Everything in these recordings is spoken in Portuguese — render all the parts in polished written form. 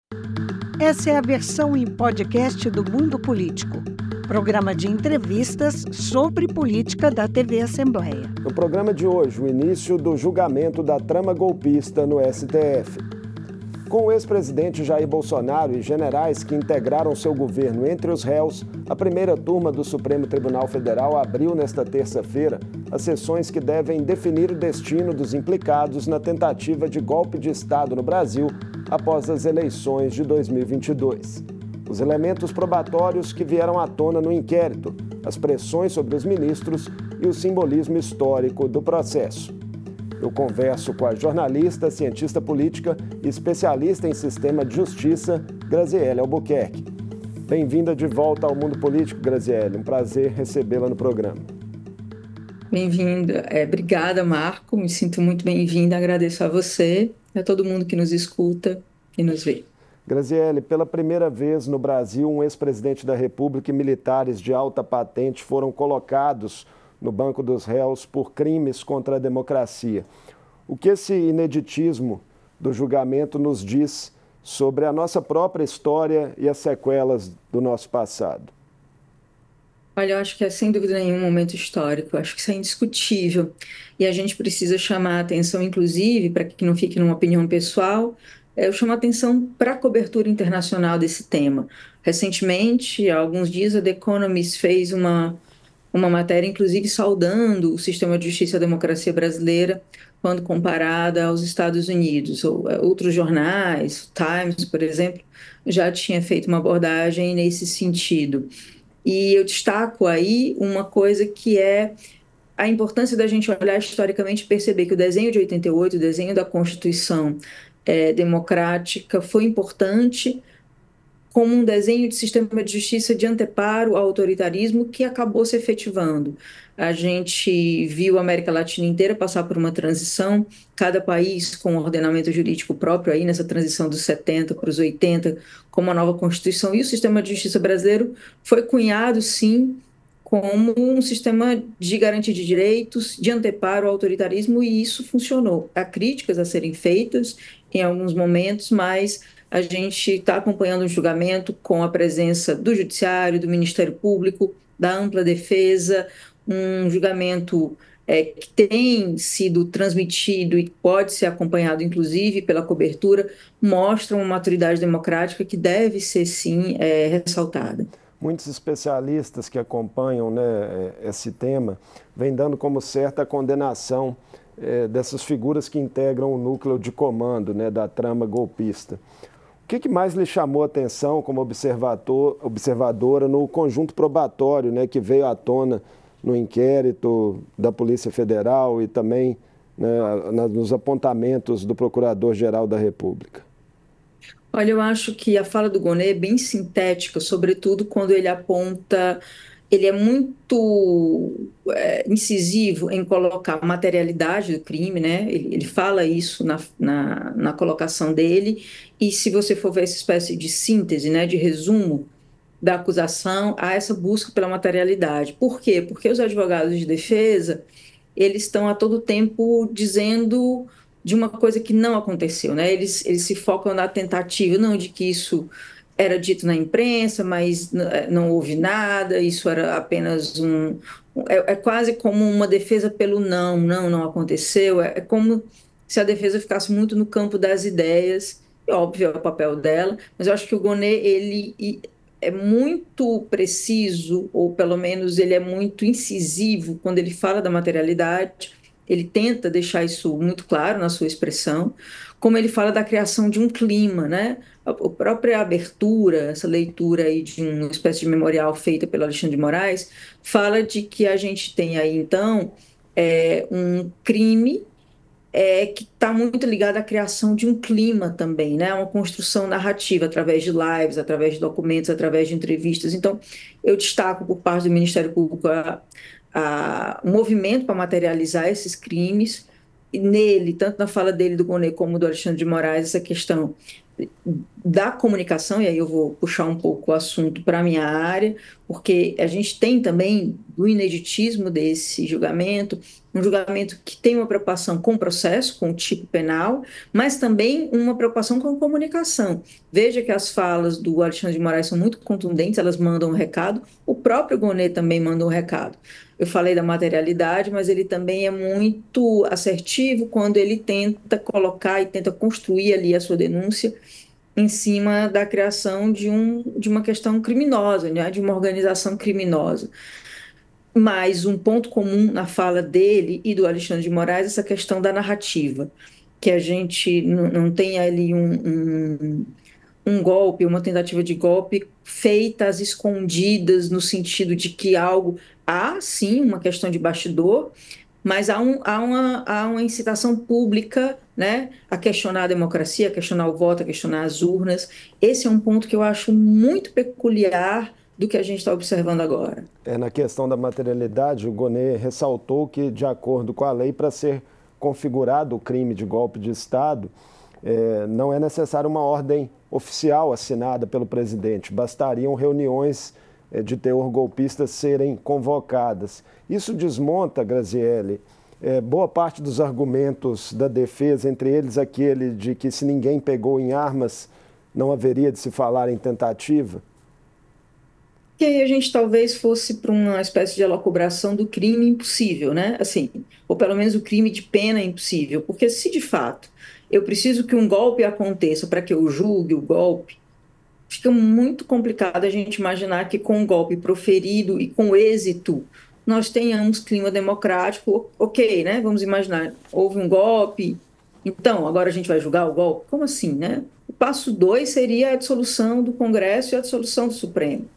Essa é a versão em podcast do Mundo Político, programa de entrevistas sobre política da TV Assembleia. No programa de hoje, o início do julgamento da trama golpista no STF. Com o ex-presidente Jair Bolsonaro e generais que integraram seu governo entre os réus, a primeira turma do Supremo Tribunal Federal abriu nesta terça-feira as sessões que devem definir o destino dos implicados na tentativa de golpe de Estado no Brasil após as eleições de 2022. Os elementos probatórios que vieram à tona no inquérito, as pressões sobre os ministros e o simbolismo histórico do processo. Eu converso com a jornalista, cientista política e especialista em sistema de justiça, Graziele Albuquerque. Bem-vinda de volta ao Mundo Político, Graziele. Um prazer recebê-la no programa. Bem-vinda. Obrigada, Marco. Me sinto muito bem-vinda. Agradeço a você e a todo mundo que nos escuta e nos vê. Graziele, pela primeira vez no Brasil, um ex-presidente da República e militares de alta patente foram colocados no banco dos réus por crimes contra a democracia. O que esse ineditismo do julgamento nos diz sobre a nossa própria história e as sequelas do nosso passado? Olha, eu acho que é sem dúvida nenhuma um momento histórico, eu acho que isso é indiscutível. E a gente precisa chamar a atenção, inclusive, para que não fique numa opinião pessoal, eu chamo a atenção para a cobertura internacional desse tema. Recentemente, há alguns dias, a The Economist fez uma matéria, inclusive, saudando o sistema de justiça e a democracia brasileira quando comparada aos Estados Unidos. Outros jornais, Times, por exemplo, já tinha feito uma abordagem nesse sentido. E eu destaco aí uma coisa que é a importância da gente olhar historicamente e perceber que o desenho de 88, o desenho da Constituição democrática, foi importante como um desenho de sistema de justiça de anteparo ao autoritarismo que acabou se efetivando. A gente viu a América Latina inteira passar por uma transição, cada país com um ordenamento jurídico próprio aí nessa transição dos 70 para os 80, com uma nova Constituição, e o sistema de justiça brasileiro foi cunhado, sim, como um sistema de garantia de direitos, de anteparo ao autoritarismo, e isso funcionou. Há críticas a serem feitas em alguns momentos, mas a gente está acompanhando o julgamento com a presença do Judiciário, do Ministério Público, da ampla defesa, um julgamento que tem sido transmitido e pode ser acompanhado, inclusive, pela cobertura, mostra uma maturidade democrática que deve ser, sim, ressaltada. Muitos especialistas que acompanham, né, esse tema vêm dando como certa a condenação dessas figuras que integram o núcleo de comando, né, da trama golpista. O que mais lhe chamou a atenção como observadora no conjunto probatório, né, que veio à tona no inquérito da Polícia Federal e também, né, nos apontamentos do Procurador-Geral da República? Olha, eu acho que a fala do Gonê é bem sintética, sobretudo quando ele aponta, ele é muito incisivo em colocar a materialidade do crime, né? Ele fala isso na colocação dele, e se você for ver essa espécie de síntese, né, de resumo da acusação, há essa busca pela materialidade. Por quê? Porque os advogados de defesa, eles estão a todo tempo dizendo de uma coisa que não aconteceu, né? Eles se focam na tentativa, não de que isso era dito na imprensa, mas não houve nada, isso era apenas é quase como uma defesa pelo não aconteceu, é como se a defesa ficasse muito no campo das ideias, e óbvio é o papel dela, mas eu acho que o Gonê, ele é muito preciso, ou pelo menos ele é muito incisivo quando ele fala da materialidade. Ele tenta deixar isso muito claro na sua expressão, como ele fala da criação de um clima, né? A própria abertura, essa leitura aí de uma espécie de memorial feita pelo Alexandre de Moraes, fala de que a gente tem aí, então, um crime que está muito ligado à criação de um clima também, né? Uma construção narrativa através de lives, através de documentos, através de entrevistas. Então, eu destaco por parte do Ministério Público um movimento para materializar esses crimes, e nele, tanto na fala dele, do Gonê, como do Alexandre de Moraes, essa questão da comunicação, e aí eu vou puxar um pouco o assunto para a minha área, porque a gente tem também, do ineditismo desse julgamento, um julgamento que tem uma preocupação com o processo, com o tipo penal, mas também uma preocupação com a comunicação. Veja que as falas do Alexandre de Moraes são muito contundentes, elas mandam um recado, o próprio Gonê também manda um recado. Eu falei da materialidade, mas ele também é muito assertivo quando ele tenta colocar e tenta construir ali a sua denúncia em cima da criação de uma questão criminosa, né, de uma organização criminosa. Mas um ponto comum na fala dele e do Alexandre de Moraes é essa questão da narrativa, que a gente não tem ali um golpe, uma tentativa de golpe feita às escondidas, no sentido de que há sim uma questão de bastidor, mas há uma incitação pública, né, a questionar a democracia, a questionar o voto, a questionar as urnas. Esse é um ponto que eu acho muito peculiar do que a gente está observando agora. Na questão da materialidade, o Gonê ressaltou que, de acordo com a lei, para ser configurado o crime de golpe de Estado, não é necessária uma ordem oficial assinada pelo presidente, bastariam reuniões de teor golpista serem convocadas. Isso desmonta, Graziele, boa parte dos argumentos da defesa, entre eles aquele de que se ninguém pegou em armas, não haveria de se falar em tentativa? Que aí a gente talvez fosse para uma espécie de elucubração do crime impossível, né? Assim, ou pelo menos o crime de pena impossível, porque se de fato eu preciso que um golpe aconteça para que eu julgue o golpe, fica muito complicado a gente imaginar que com um golpe proferido e com êxito nós tenhamos clima democrático, ok, né? Vamos imaginar, houve um golpe, então agora a gente vai julgar o golpe? Como assim, né? O passo 2 seria a dissolução do Congresso e a dissolução do Supremo.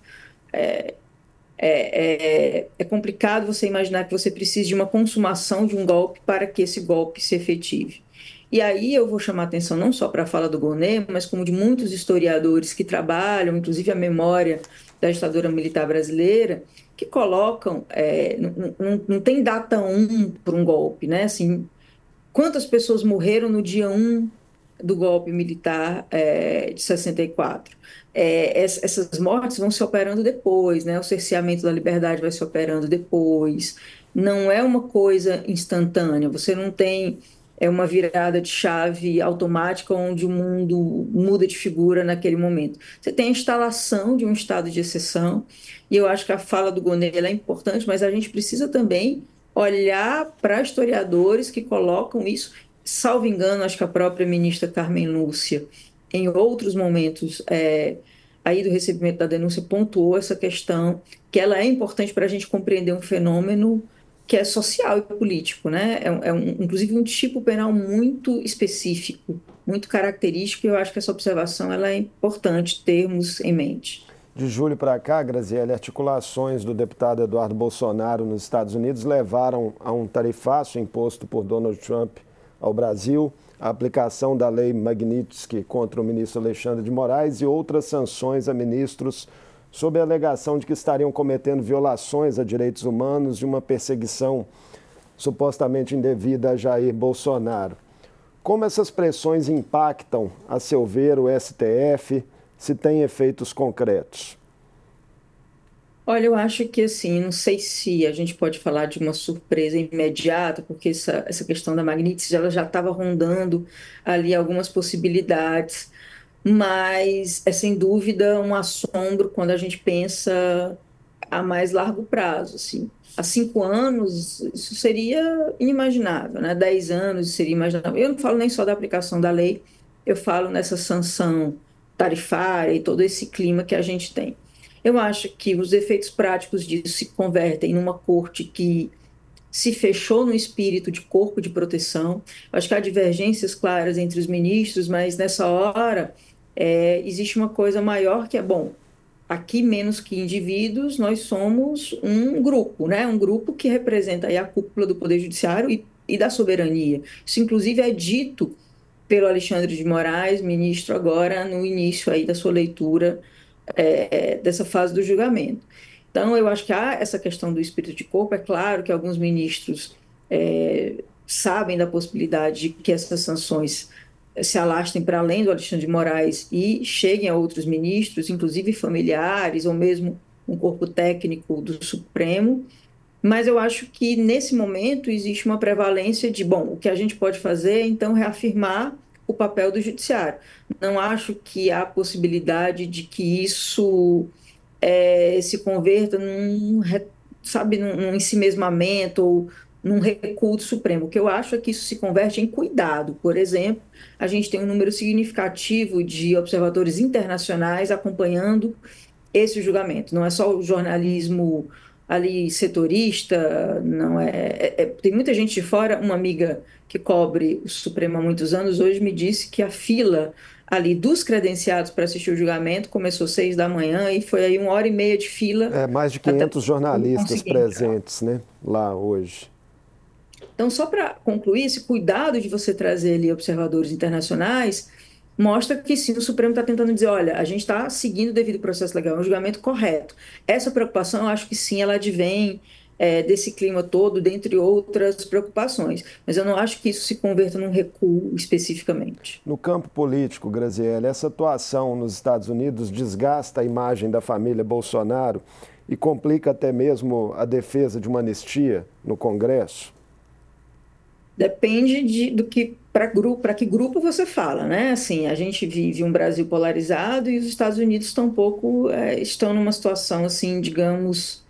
É complicado você imaginar que você precise de uma consumação de um golpe para que esse golpe se efetive. E aí eu vou chamar atenção não só para a fala do Gonê, mas como de muitos historiadores que trabalham, inclusive a memória da ditadura militar brasileira, que colocam, não tem data 1 para um golpe, né? Assim, quantas pessoas morreram no dia 1 do golpe militar de 64? Essas mortes vão se operando depois, né? O cerceamento da liberdade vai se operando depois. Não é uma coisa instantânea. Você não tem uma virada de chave automática onde o mundo muda de figura naquele momento. Você tem a instalação de um estado de exceção, e eu acho que a fala do Gonê é importante, mas a gente precisa também olhar para historiadores que colocam isso. Salvo engano, acho que a própria ministra Carmen Lúcia, em outros momentos aí do recebimento da denúncia, pontuou essa questão, que ela é importante para a gente compreender um fenômeno que é social e político, né? Inclusive um tipo penal muito específico, muito característico, e eu acho que essa observação ela é importante termos em mente. De julho para cá, Graziele, articulações do deputado Eduardo Bolsonaro nos Estados Unidos levaram a um tarifaço imposto por Donald Trump ao Brasil, a aplicação da lei Magnitsky contra o ministro Alexandre de Moraes e outras sanções a ministros sob a alegação de que estariam cometendo violações a direitos humanos de uma perseguição supostamente indevida a Jair Bolsonaro. Como essas pressões impactam, a seu ver, o STF, se tem efeitos concretos? Olha, eu acho que assim, não sei se a gente pode falar de uma surpresa imediata, porque essa questão da Magnitsky ela já estava rondando ali algumas possibilidades, mas é sem dúvida um assombro quando a gente pensa a mais largo prazo, assim. Há 5 anos isso seria inimaginável, né? 10 anos isso seria imaginável. Eu não falo nem só da aplicação da lei, eu falo nessa sanção tarifária e todo esse clima que a gente tem. Eu acho que os efeitos práticos disso se convertem numa corte que se fechou no espírito de corpo de proteção. Eu acho que há divergências claras entre os ministros, mas nessa hora existe uma coisa maior que é, bom, aqui menos que indivíduos, nós somos um grupo, né? Um grupo que representa aí a cúpula do Poder Judiciário e da soberania. Isso, inclusive, é dito pelo Alexandre de Moraes, ministro, agora no início aí da sua leitura dessa fase do julgamento. Então, eu acho que há essa questão do espírito de corpo. É claro que alguns ministros sabem da possibilidade de que essas sanções se alastrem para além do Alexandre de Moraes e cheguem a outros ministros, inclusive familiares, ou mesmo um corpo técnico do Supremo, Mas eu acho que nesse momento existe uma prevalência de, bom, o que a gente pode fazer é então reafirmar o papel do judiciário. Não acho que há possibilidade de que isso se converta sabe, num ensimesmamento ou num recuo do Supremo. O que eu acho é que isso se converte em cuidado. Por exemplo, a gente tem um número significativo de observadores internacionais acompanhando esse julgamento. Não é só o jornalismo ali setorista, não tem muita gente de fora. Uma amiga que cobre o Supremo há muitos anos hoje me disse que a fila ali dos credenciados para assistir o julgamento começou 6 da manhã e foi aí 1 hora e meia de fila Mais de até 500 jornalistas conseguir entrar. presentes, né, lá hoje. Então, só para concluir, esse cuidado de você trazer ali observadores internacionais mostra que sim, o Supremo está tentando dizer, olha, a gente está seguindo o devido processo legal, é um julgamento correto. Essa preocupação, eu acho que sim, ela advém desse clima todo, dentre outras preocupações. Mas eu não acho que isso se converta num recuo especificamente. No campo político, Graziele, essa atuação nos Estados Unidos desgasta a imagem da família Bolsonaro e complica até mesmo a defesa de uma anistia no Congresso? Depende do que para que grupo você fala, né? Assim, a gente vive um Brasil polarizado e os Estados Unidos estão um pouco estão numa situação assim, digamos,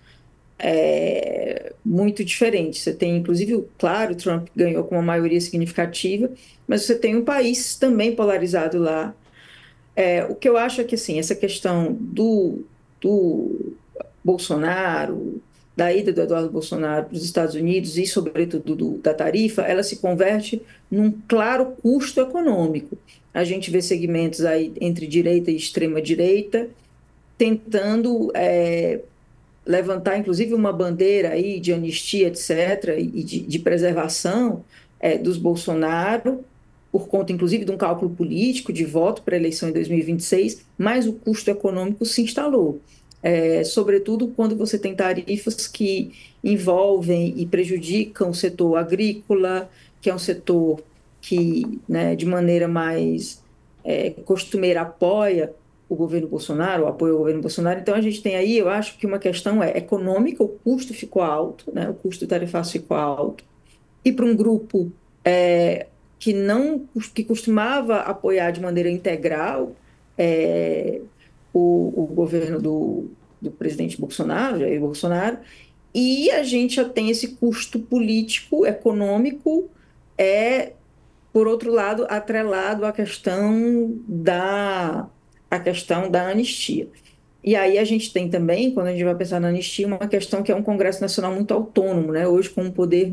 muito diferente. Você tem, inclusive, claro, o Trump ganhou com uma maioria significativa, mas você tem um país também polarizado lá. O que eu acho é que assim, essa questão do Bolsonaro, da ida do Eduardo Bolsonaro para os Estados Unidos e, sobretudo, da tarifa, ela se converte num claro custo econômico. A gente vê segmentos aí entre direita e extrema-direita tentando levantar, inclusive, uma bandeira aí de anistia, etc., e de preservação dos Bolsonaro, por conta, inclusive, de um cálculo político de voto para a eleição em 2026, mas o custo econômico se instalou. Sobretudo quando você tem tarifas que envolvem e prejudicam o setor agrícola, que é um setor que, né, de maneira mais costumeira, apoia o governo Bolsonaro, o apoio ao governo Bolsonaro. Então, a gente tem aí, eu acho que uma questão econômica, o custo ficou alto, né, o custo tarifário ficou alto, e para um grupo que não que costumava apoiar de maneira integral é, o governo do presidente Bolsonaro, Jair Bolsonaro, e a gente já tem esse custo político, econômico, por outro lado, atrelado à questão da anistia. E aí a gente tem também, quando a gente vai pensar na anistia, uma questão que é um Congresso Nacional muito autônomo, né? Hoje com um poder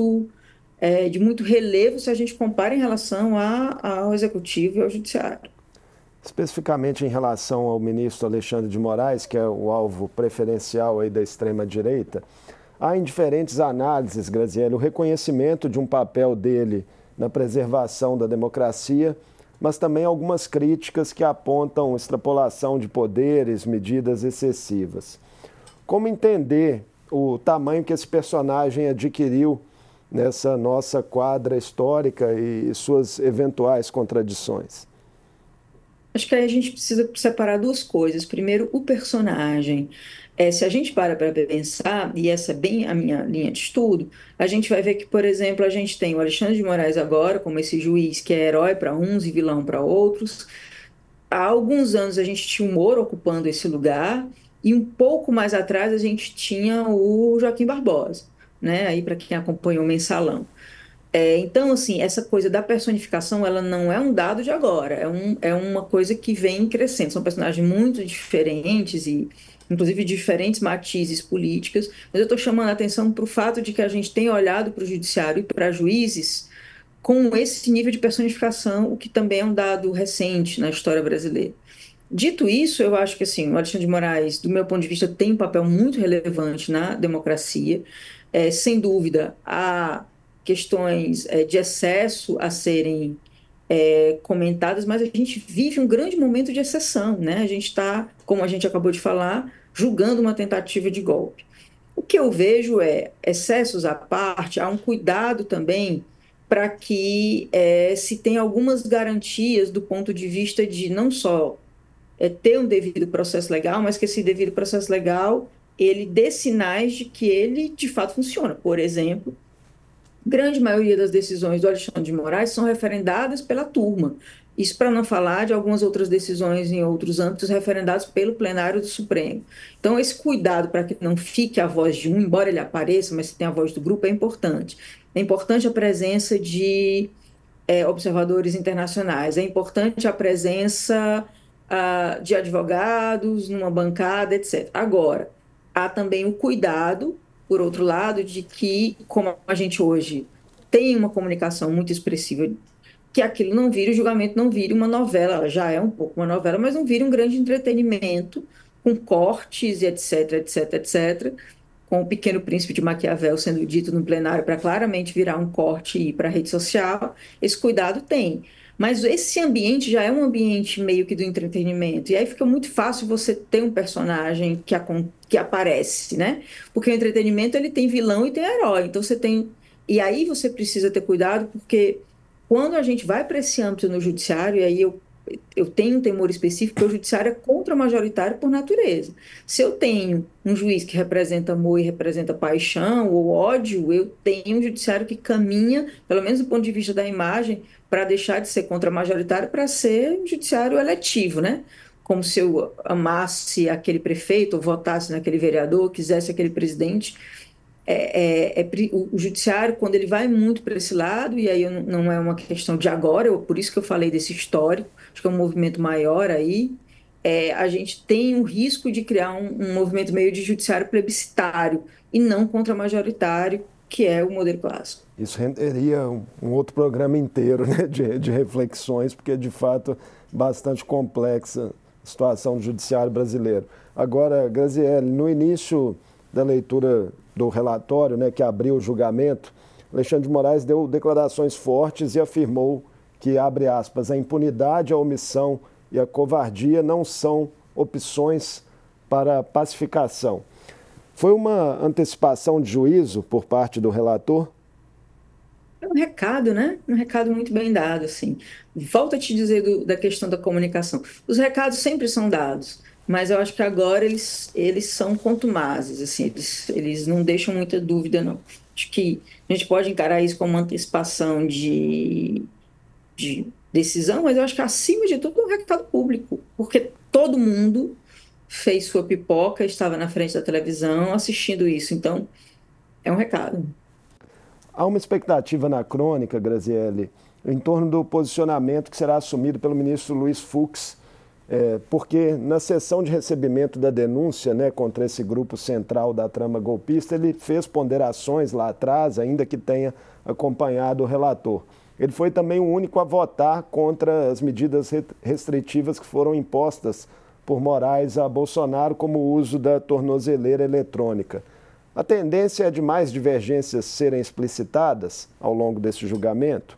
de muito relevo se a gente compara em relação ao Executivo e ao Judiciário. Especificamente em relação ao ministro Alexandre de Moraes, que é o alvo preferencial aí da extrema-direita, há em diferentes análises, Graziele, o reconhecimento de um papel dele na preservação da democracia, mas também algumas críticas que apontam extrapolação de poderes, medidas excessivas. Como entender o tamanho que esse personagem adquiriu nessa nossa quadra histórica e suas eventuais contradições? Acho que aí a gente precisa separar duas coisas. Primeiro, o personagem. Se a gente para pensar, e essa é bem a minha linha de estudo, a gente vai ver que, por exemplo, a gente tem o Alexandre de Moraes agora, como esse juiz que é herói para uns e vilão para outros. Há alguns anos a gente tinha o Moro ocupando esse lugar, e um pouco mais atrás a gente tinha o Joaquim Barbosa, né? Aí para quem acompanhou o Mensalão. Então, assim, essa coisa da personificação, ela não é um dado de agora, é uma coisa que vem crescendo. São personagens muito diferentes e, inclusive, diferentes matizes políticas, mas eu estou chamando a atenção para o fato de que a gente tem olhado para o judiciário e para juízes com esse nível de personificação, o que também é um dado recente na história brasileira. Dito isso, eu acho que assim, o Alexandre de Moraes, do meu ponto de vista, tem um papel muito relevante na democracia. Sem dúvida, há questões de excesso a serem comentadas, mas a gente vive um grande momento de exceção, né? A gente está, como a gente acabou de falar, julgando uma tentativa de golpe. O que eu vejo excessos à parte, há um cuidado também para que se tenha algumas garantias do ponto de vista de não só ter um devido processo legal, mas que esse devido processo legal ele dê sinais de que ele de fato funciona. Por exemplo, grande maioria das decisões do Alexandre de Moraes são referendadas pela turma. Isso para não falar de algumas outras decisões em outros âmbitos referendadas pelo plenário do Supremo. Então, esse cuidado para que não fique a voz de um, embora ele apareça, mas se tem a voz do grupo, é importante. É importante a presença de observadores internacionais, é importante a presença de advogados numa bancada, etc. Agora, há também o cuidado, por outro lado, de que, como a gente hoje tem uma comunicação muito expressiva, que aquilo não vire, o julgamento não vire uma novela, ela já é um pouco uma novela, mas não vire um grande entretenimento, com cortes, etc, etc, etc, com o Pequeno Príncipe de Maquiavel sendo dito no plenário para claramente virar um corte e ir para a rede social, esse cuidado tem. Mas esse ambiente já é um ambiente meio que do entretenimento, e aí fica muito fácil você ter um personagem que aparece, né? Porque o entretenimento ele tem vilão e tem herói, então você tem. E aí você precisa ter cuidado, porque quando a gente vai para esse âmbito no judiciário, e aí eu tenho um temor específico, porque o judiciário é contra-majoritário por natureza. Se eu tenho um juiz que representa amor e representa paixão ou ódio, eu tenho um judiciário que caminha, pelo menos do ponto de vista da imagem, para deixar de ser contra-majoritário para ser um judiciário eletivo, né? Como se eu amasse aquele prefeito, ou votasse naquele vereador, quisesse aquele presidente. O judiciário, quando ele vai muito para esse lado, e aí não é uma questão de agora, por isso que eu falei desse histórico, acho que é um movimento maior aí, a gente tem o risco de criar um movimento meio de judiciário plebiscitário e não contra-majoritário, que é o modelo clássico. Isso renderia um outro programa inteiro, né, de reflexões, porque de fato bastante complexa a situação do judiciário brasileiro. Agora, Graziele, no início da leitura do relatório, né, que abriu o julgamento, Alexandre de Moraes deu declarações fortes e afirmou que, abre aspas, a impunidade, a omissão e a covardia não são opções para pacificação. Foi uma antecipação de juízo por parte do relator? É um recado, né? Um recado muito bem dado, assim. Volto a te dizer da questão da comunicação. Os recados sempre são dados, mas eu acho que agora eles são contumazes, assim, eles não deixam muita dúvida, não. Acho que a gente pode encarar isso como uma antecipação de decisão, mas eu acho que, acima de tudo, é um recado público, porque todo mundo fez sua pipoca, estava na frente da televisão assistindo isso, então é um recado. Há uma expectativa na crônica, Graziele, em torno do posicionamento que será assumido pelo ministro Luiz Fux, porque na sessão de recebimento da denúncia, né, contra esse grupo central da trama golpista, ele fez ponderações lá atrás, ainda que tenha acompanhado o relator. Ele foi também o único a votar contra as medidas restritivas que foram impostas por Moraes a Bolsonaro, como o uso da tornozeleira eletrônica. A tendência é de mais divergências serem explicitadas ao longo desse julgamento?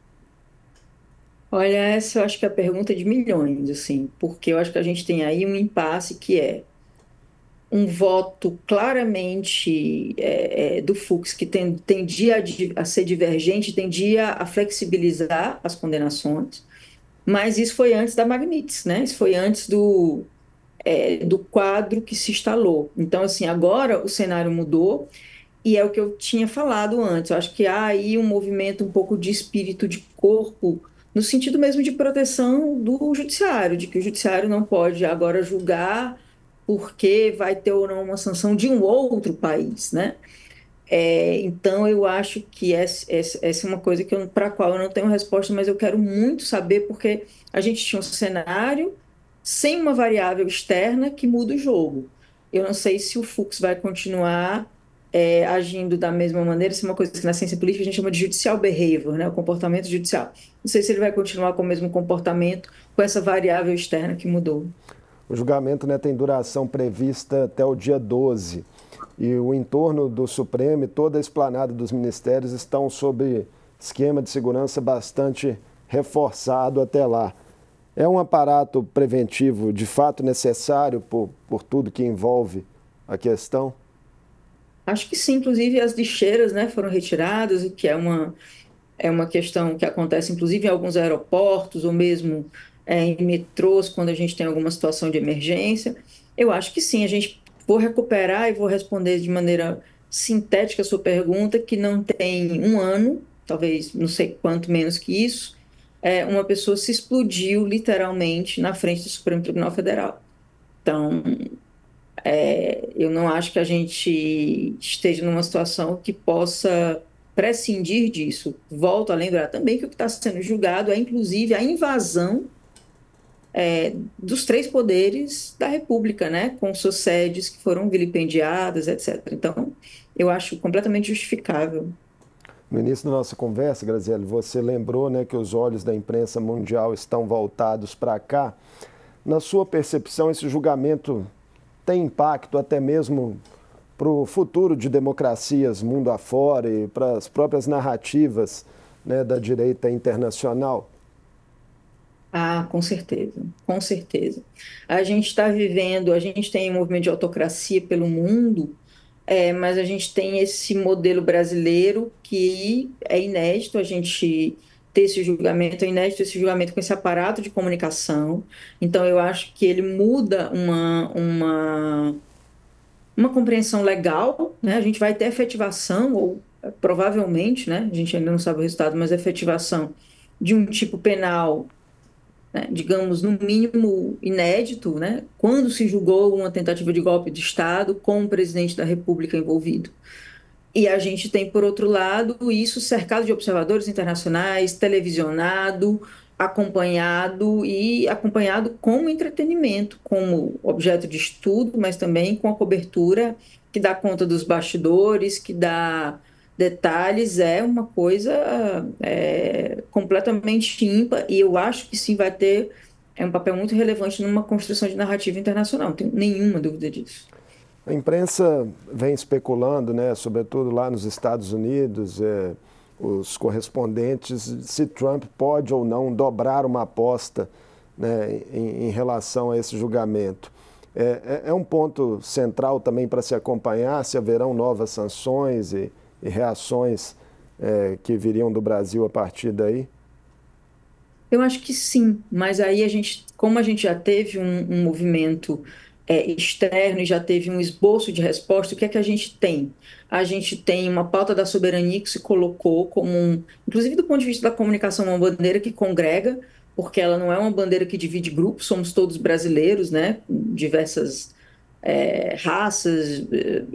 Olha, essa eu acho que é a pergunta de milhões, assim, porque eu acho que a gente tem aí um impasse que é um voto claramente do Fux, que tendia a ser divergente, tendia a flexibilizar as condenações, mas isso foi antes da Magnitsky, né? Isso foi antes do quadro que se instalou. Então, assim, agora o cenário mudou, e é o que eu tinha falado antes. Eu acho que há aí um movimento um pouco de espírito de corpo, no sentido mesmo de proteção do judiciário, de que o judiciário não pode agora julgar porque vai ter ou não uma sanção de um outro país, né? Então, eu acho que essa é uma coisa para a qual eu não tenho resposta, mas eu quero muito saber, porque a gente tinha um cenário sem uma variável externa que muda o jogo. Eu não sei se o Fux vai continuar agindo da mesma maneira, isso é uma coisa que na ciência política a gente chama de judicial behavior, né? O comportamento judicial. Não sei se ele vai continuar com o mesmo comportamento, com essa variável externa que mudou. O julgamento, né, tem duração prevista até o dia 12. E o entorno do Supremo e toda a esplanada dos ministérios estão sob esquema de segurança bastante reforçado até lá. É um aparato preventivo de fato necessário por tudo que envolve a questão? Acho que sim, inclusive as lixeiras, né, foram retiradas, o que é uma questão que acontece inclusive em alguns aeroportos ou mesmo em metrôs, quando a gente tem alguma situação de emergência. Eu acho que sim, a gente vou recuperar e vou responder de maneira sintética a sua pergunta, que não tem um ano, talvez não sei quanto menos que isso, uma pessoa se explodiu literalmente na frente do Supremo Tribunal Federal. Então, eu não acho que a gente esteja numa situação que possa prescindir disso. Volto a lembrar também que o que está sendo julgado é, inclusive, a invasão dos três poderes da República, né, com suas sedes que foram vilipendiadas, etc. Então, eu acho completamente justificável. No início da nossa conversa, Graziele, você lembrou, né, que os olhos da imprensa mundial estão voltados para cá. Na sua percepção, esse julgamento tem impacto até mesmo para o futuro de democracias mundo afora e para as próprias narrativas, né, da direita internacional? Ah, com certeza, com certeza. A gente está vivendo, a gente tem um movimento de autocracia pelo mundo, mas a gente tem esse modelo brasileiro que é inédito, a gente ter esse julgamento, é inédito esse julgamento com esse aparato de comunicação. Então, eu acho que ele muda uma compreensão legal, né? A gente vai ter efetivação, ou provavelmente, né? A gente ainda não sabe o resultado, mas efetivação de um tipo penal, né, digamos, no mínimo inédito, né, quando se julgou uma tentativa de golpe de Estado com o presidente da República envolvido. E a gente tem, por outro lado, isso cercado de observadores internacionais, televisionado, acompanhado como entretenimento, como objeto de estudo, mas também com a cobertura que dá conta dos bastidores, que dá detalhes, é uma coisa completamente ímpar, e eu acho que sim vai ter um papel muito relevante numa construção de narrativa internacional, não tenho nenhuma dúvida disso. A imprensa vem especulando, né, sobretudo lá nos Estados Unidos, os correspondentes, se Trump pode ou não dobrar uma aposta, né, em relação a esse julgamento. É um ponto central também para se acompanhar se haverão novas sanções e reações que viriam do Brasil a partir daí? Eu acho que sim, mas aí como a gente já teve um movimento externo e já teve um esboço de resposta, o que é que a gente tem? A gente tem uma pauta da soberania que se colocou como inclusive do ponto de vista da comunicação, uma bandeira que congrega, porque ela não é uma bandeira que divide grupos, somos todos brasileiros, né? Diversas raças,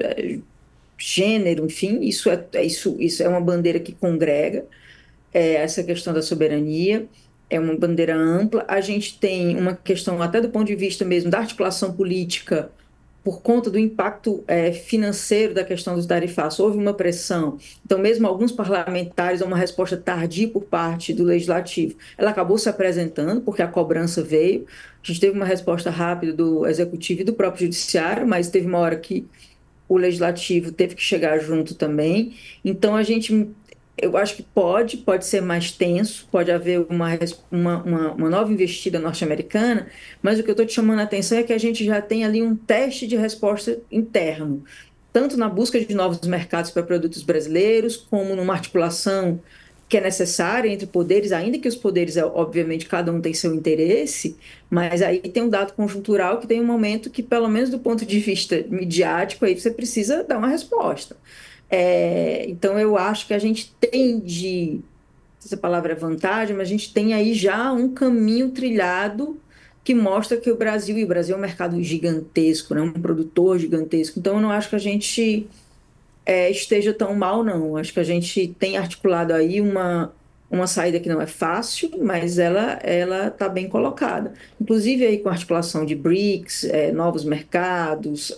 gênero, enfim, isso é uma bandeira que congrega essa questão da soberania, é uma bandeira ampla. A gente tem uma questão, até do ponto de vista mesmo da articulação política, por conta do impacto financeiro da questão dos tarifaços, houve uma pressão. Então, mesmo alguns parlamentares, uma resposta tardia por parte do Legislativo, ela acabou se apresentando, porque a cobrança veio. A gente teve uma resposta rápida do Executivo e do próprio Judiciário, mas teve uma hora que o Legislativo teve que chegar junto também. Então, eu acho que pode ser mais tenso, pode haver uma nova investida norte-americana, mas o que eu estou te chamando a atenção é que a gente já tem ali um teste de resposta interno, tanto na busca de novos mercados para produtos brasileiros, como numa articulação que é necessária entre poderes, ainda que os poderes, obviamente, cada um tem seu interesse, mas aí tem um dado conjuntural que tem um momento que, pelo menos do ponto de vista midiático, aí você precisa dar uma resposta. Então, eu acho que a gente tem essa palavra é vantagem, mas a gente tem aí já um caminho trilhado que mostra que o Brasil é um mercado gigantesco, né? Um produtor gigantesco. Então, eu não acho que a gente esteja tão mal, não. Acho que a gente tem articulado aí uma saída que não é fácil, mas ela está bem colocada. Inclusive aí com a articulação de BRICS, novos mercados,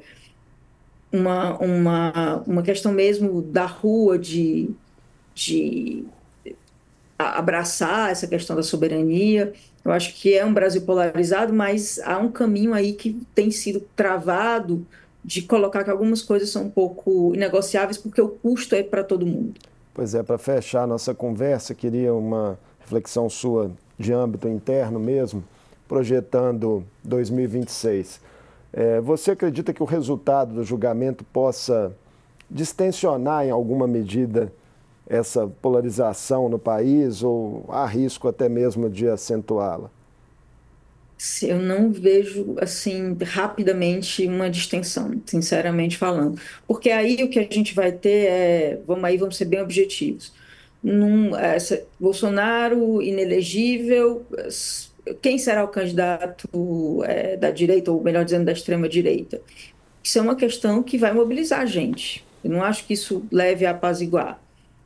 uma questão mesmo da rua de abraçar essa questão da soberania. Eu acho que é um Brasil polarizado, mas há um caminho aí que tem sido travado de colocar que algumas coisas são um pouco inegociáveis, porque o custo é para todo mundo. Pois é, para fechar a nossa conversa, queria uma reflexão sua de âmbito interno mesmo, projetando 2026. Você acredita que o resultado do julgamento possa distensionar em alguma medida essa polarização no país ou há risco até mesmo de acentuá-la? Eu não vejo, assim, rapidamente uma distinção, sinceramente falando. Porque aí o que a gente vai ter vamos ser bem objetivos. Bolsonaro inelegível, quem será o candidato da direita, ou melhor dizendo, da extrema-direita? Isso é uma questão que vai mobilizar a gente. Eu não acho que isso leve a apaziguar.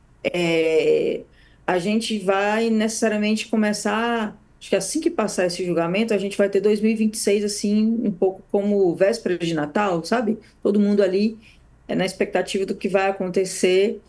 A gente vai necessariamente começar, acho que assim que passar esse julgamento, a gente vai ter 2026 assim, um pouco como véspera de Natal, sabe? Todo mundo ali na expectativa do que vai acontecer.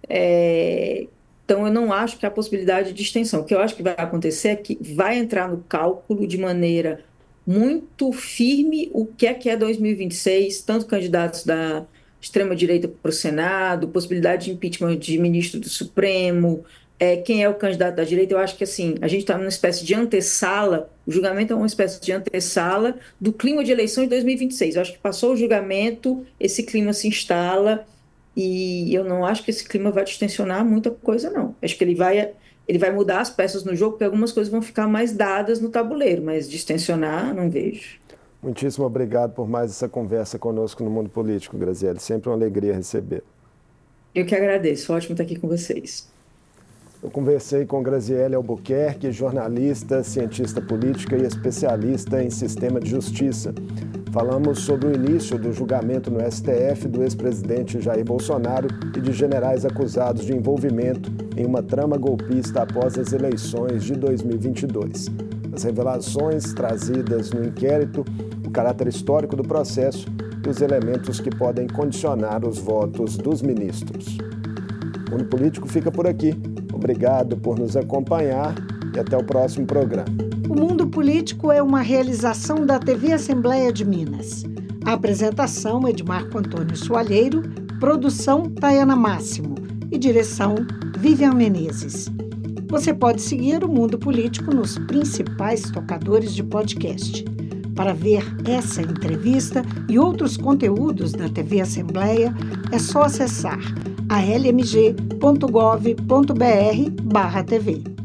É, então, eu não acho que há possibilidade de extensão. O que eu acho que vai acontecer é que vai entrar no cálculo de maneira muito firme o que é 2026, tanto candidatos da extrema-direita para o Senado, possibilidade de impeachment de ministro do Supremo, quem é o candidato da direita. Eu acho que assim, a gente está numa espécie de antessala, o julgamento é uma espécie de antessala do clima de eleição de 2026. Eu acho que passou o julgamento, esse clima se instala, e eu não acho que esse clima vai distensionar muita coisa, não. Acho que ele vai mudar as peças no jogo, porque algumas coisas vão ficar mais dadas no tabuleiro, mas distensionar, não vejo. Muitíssimo obrigado por mais essa conversa conosco no Mundo Político, Graziele. Sempre uma alegria receber. Eu que agradeço. Ótimo estar aqui com vocês. Eu conversei com Graziele Albuquerque, jornalista, cientista política e especialista em sistema de justiça. Falamos sobre o início do julgamento no STF do ex-presidente Jair Bolsonaro e de generais acusados de envolvimento em uma trama golpista após as eleições de 2022. As revelações trazidas no inquérito, o caráter histórico do processo e os elementos que podem condicionar os votos dos ministros. O Mundo Político fica por aqui. Obrigado por nos acompanhar e até o próximo programa. O Mundo Político é uma realização da TV Assembleia de Minas. A apresentação é de Marco Antônio Soalheiro, produção Tayana Máximo e direção Vivian Menezes. Você pode seguir o Mundo Político nos principais tocadores de podcast. Para ver essa entrevista e outros conteúdos da TV Assembleia, é só acessar almg.gov.br/tv.